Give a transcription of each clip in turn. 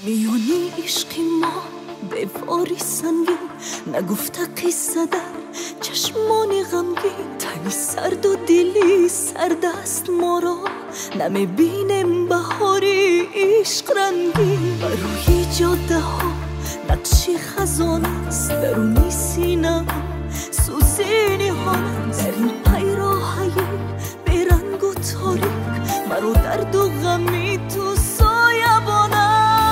میونی عشقی ما دیواری سنگین، نگفته قصه در چشمانی غمگین، تنی سرد و دلی سرد است ما را، نمیبینیم بهاری عشق رنگین. بر روی جاده ها نقشی خزانه است، درونی سینه سوزی نهانه، در این پیراهی بیرنگ و تاریک، مرا درد و غمی تو سایبانه.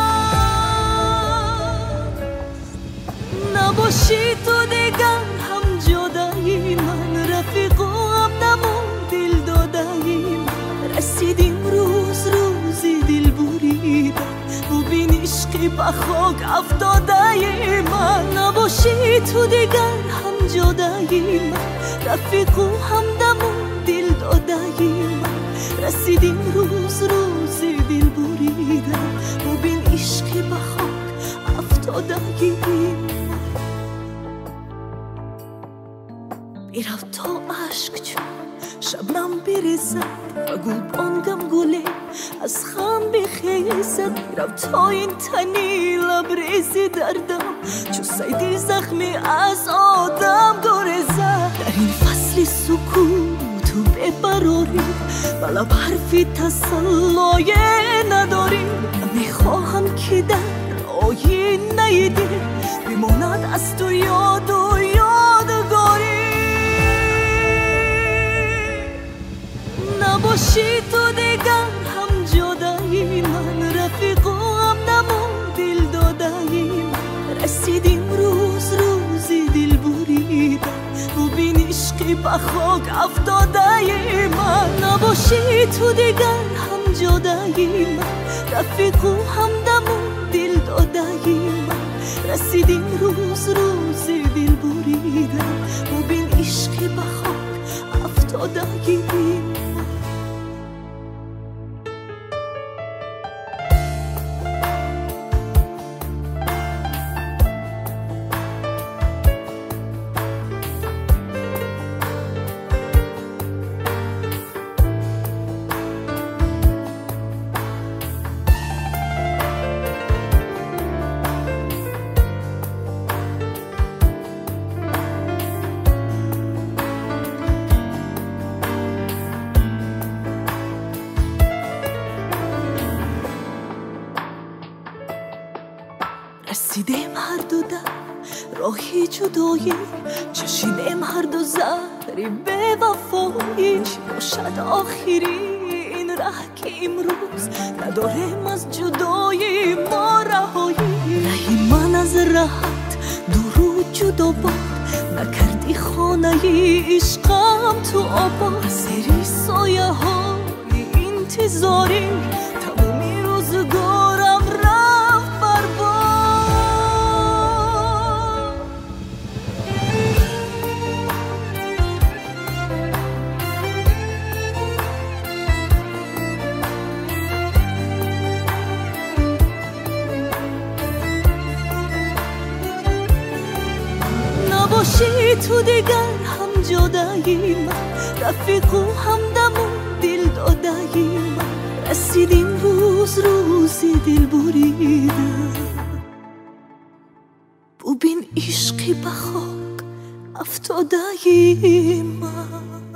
نباشی تو دیگر هم جدایی من، رفیق و همدم دل دادایی من، رسیدیم روزی دل بریده، ببین عشقی به خاک افتاده من. نباشی تو دیگر هم جدایی من، رفیق و همدم دل دادایی من، رسیدیم روزی دل بریده، ببین عشقی به خاک افتاده من. میرم تا عشق چون شبنم بریزد و گلبانگم گله از خم بخیزد، میرم تا این تنی لبریزی دردم چون سیدی زخمی از آدم گریزد. در این فصل سکوت و ببراری و لب حرفی تسلای نداری، میخواهم که در آینه دل بماند از تو یاد و یادگاری. نباشی تو دیگر هم جدایی من، رفیق و همدم دل دادایی من، رسیدیم روزی دل بریده، ببین عشقی به خاک افتاده من. نباشی تو دیگر هم جدایی من، رفیق و همدم دل دادایی من، رسیدیم روزی دل بریده، ببین عشقی به خاک افتاده من. رسیدیم هر دو در راهی جدایی، چشیدیم هر دو زهری به وفایی، باشد آخری این ره که امروز نداریم از جدایی ما رهایی. نهی من از رهت دور و جدا باد، نکردی خانه عشقم تو آباد، زیر سایه های انتظاری تمامی روزگارم رفت برباد. نباشی تو دیگر هم جدایی من، رفیق و همدم دل دادایی من، رسیدیم روزی دل بریده، ببین عشقی به خاک افتاده من.